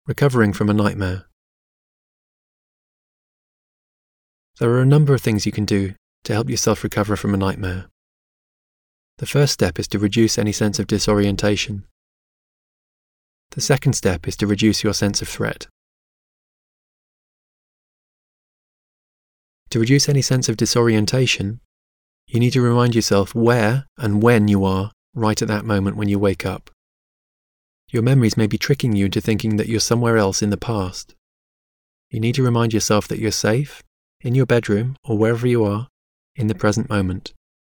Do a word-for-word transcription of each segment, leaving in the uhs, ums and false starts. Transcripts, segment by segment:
Recovering from a nightmare. There are a number of things you can do to help yourself recover from a nightmare. The first step is to reduce any sense of disorientation. The second step is to reduce your sense of threat. To reduce any sense of disorientation, you need to remind yourself where and when you are right at that moment when you wake up. Your memories may be tricking you into thinking that you're somewhere else in the past. You need to remind yourself that you're safe, in your bedroom or wherever you are, in the present moment.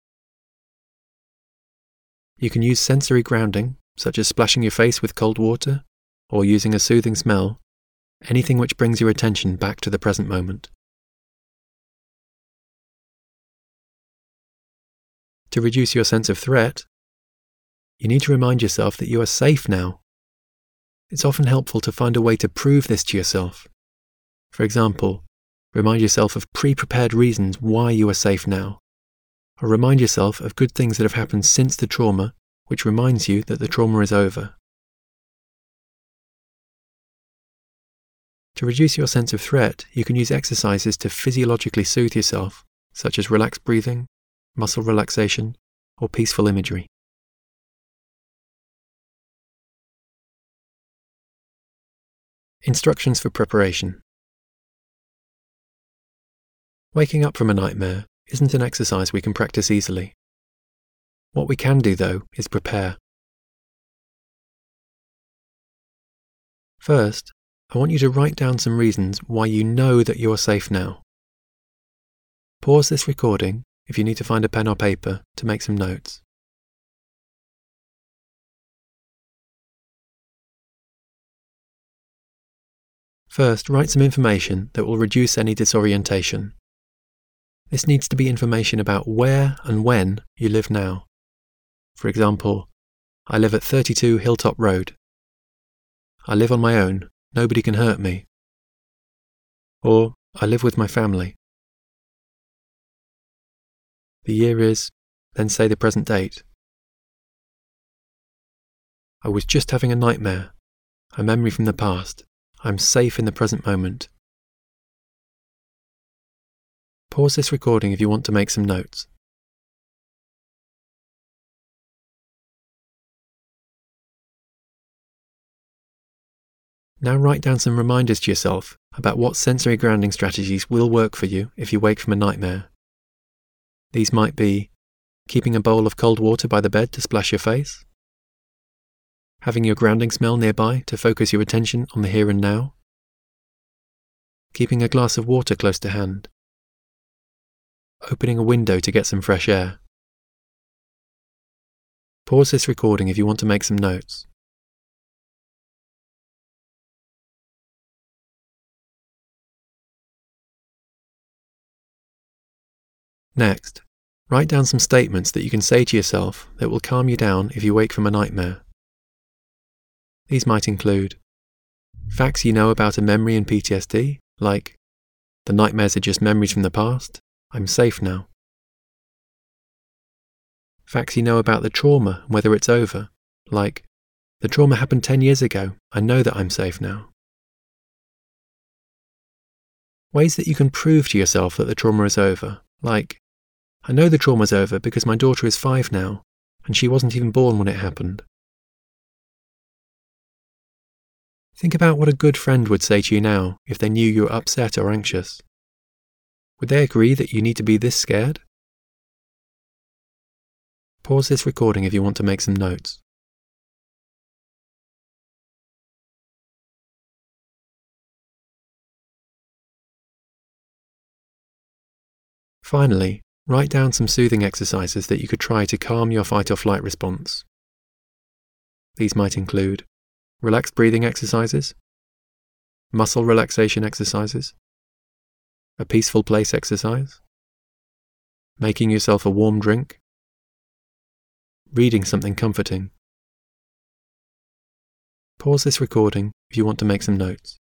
You can use sensory grounding, such as splashing your face with cold water or using a soothing smell, anything which brings your attention back to the present moment. To reduce your sense of threat, you need to remind yourself that you are safe now. It's often helpful to find a way to prove this to yourself. For example, remind yourself of pre-prepared reasons why you are safe now, or remind yourself of good things that have happened since the trauma, which reminds you that the trauma is over. To reduce your sense of threat, you can use exercises to physiologically soothe yourself, such as relaxed breathing, muscle relaxation, or peaceful imagery. Instructions for preparation. Waking up from a nightmare isn't an exercise we can practice easily. What we can do, though, is prepare. First, I want you to write down some reasons why you know that you are safe now. Pause this recording if you need to find a pen or paper to make some notes. First, write some information that will reduce any disorientation. This needs to be information about where and when you live now. For example, I live at thirty-two Hilltop Road. I live on my own, nobody can hurt me. Or, I live with my family. The year is, then say the present date. I was just having a nightmare, a memory from the past. I'm safe in the present moment. Pause this recording if you want to make some notes. Now write down some reminders to yourself about what sensory grounding strategies will work for you if you wake from a nightmare. These might be keeping a bowl of cold water by the bed to splash your face, having your grounding smell nearby to focus your attention on the here and now, keeping a glass of water close to hand, opening a window to get some fresh air. Pause this recording if you want to make some notes. Next, write down some statements that you can say to yourself that will calm you down if you wake from a nightmare. These might include facts you know about a memory in P T S D, like, the nightmares are just memories from the past, I'm safe now. Facts you know about the trauma and whether it's over, like, the trauma happened ten years ago, I know that I'm safe now. Ways that you can prove to yourself that the trauma is over, like, I know the trauma's over because my daughter is five now, and she wasn't even born when it happened. Think about what a good friend would say to you now if they knew you were upset or anxious. Would they agree that you need to be this scared? Pause this recording if you want to make some notes. Finally, write down some soothing exercises that you could try to calm your fight or flight response. These might include relaxed breathing exercises, muscle relaxation exercises, a peaceful place exercise, making yourself a warm drink, reading something comforting. Pause this recording if you want to make some notes.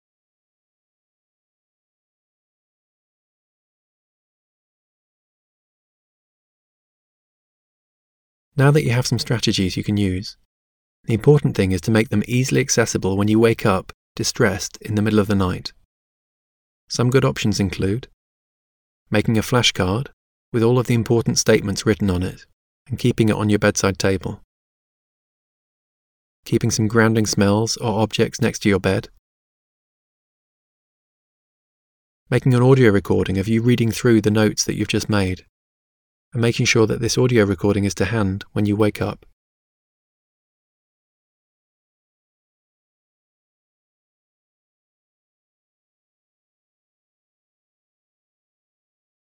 Now that you have some strategies you can use, the important thing is to make them easily accessible when you wake up distressed in the middle of the night. Some good options include making a flashcard with all of the important statements written on it and keeping it on your bedside table, keeping some grounding smells or objects next to your bed, making an audio recording of you reading through the notes that you've just made, and making sure that this audio recording is to hand when you wake up.